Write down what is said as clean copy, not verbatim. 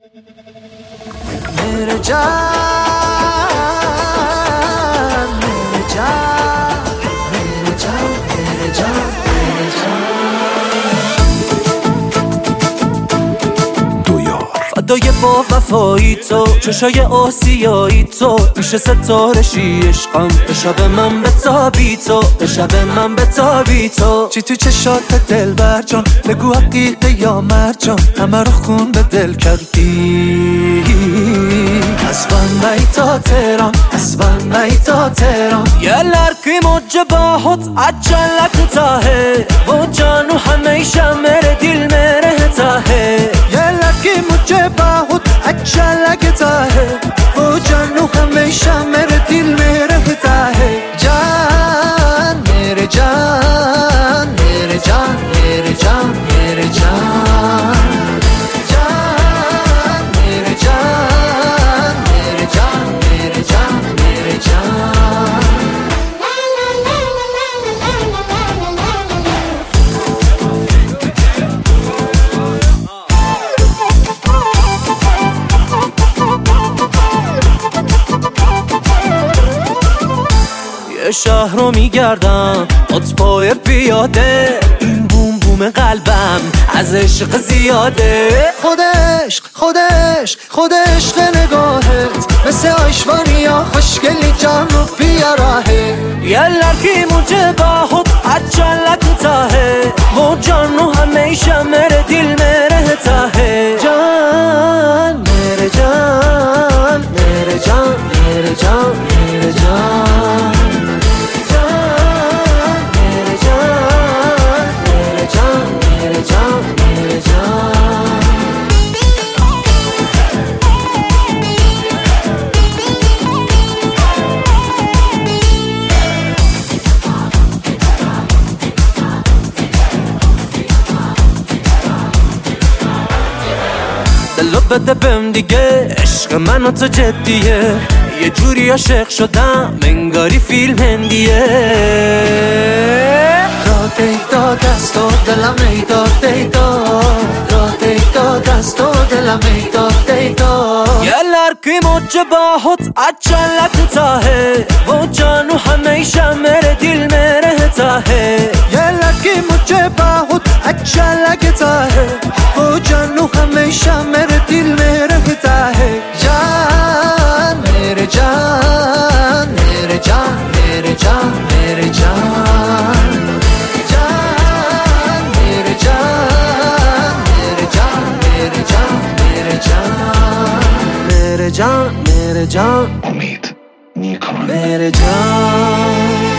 मेरे जान मेरे जान मेरे जान मेरे जान मेरे जान دو یار فدای با وفایی تو چشای آسیایی تو میشه ستارشی عشقم به شب من بتابی تو به شب من بتابی تو چی تو چشات دل بر جان بگو حقیقه یا مرجان همه رو خون به دل کردی اسبان mig تا تهران اسبان mig تا تهران gäller ki mujhe bahut अच्छा लगता है वो जानू हमेशा मेरे दिल में रहता है gäller ki mujhe bahut अच्छा लगता है वो जानू हमेशा मेरे दिल में रहता है जान मेरे जान मेरे जान मेरे जान मेरे जान یه شهر رو میگردم پای پیاده این بوم بوم قلبم از عشق زیاده خود عشق نگاهت مثل آیشوانیا خوشگلی جان رو بیاره یه لرکی مجھے بہت अच्छा लगता है वो जानू हमेशा मेरे दिल में रहता है जान मेरे जान मेरे जान मेरे जान मेरे जान دلو بده بهم دیگه عشق من و تو جدیه یه جوری عاشق شدم انگاری فیلم هندیه را دیدا دست و دلم ایداد دیدا را دیدا دست و دلم ایداد دیدا یه لرکی مجھے بہت अच्छा लगता है वो जानू हमेशा मेरे दिल में रहता है ये लड़की मुझे बहुत अच्छा लगता है वो जानू हमेशा मेरे दिल में रहता है जान मेरे जान मेरे जान मेरे जान मेरे जान जान मेरे जान मेरे जान मेरे जान मेरे जान मेरे जान मेरे जान उम्मीद मेरे जान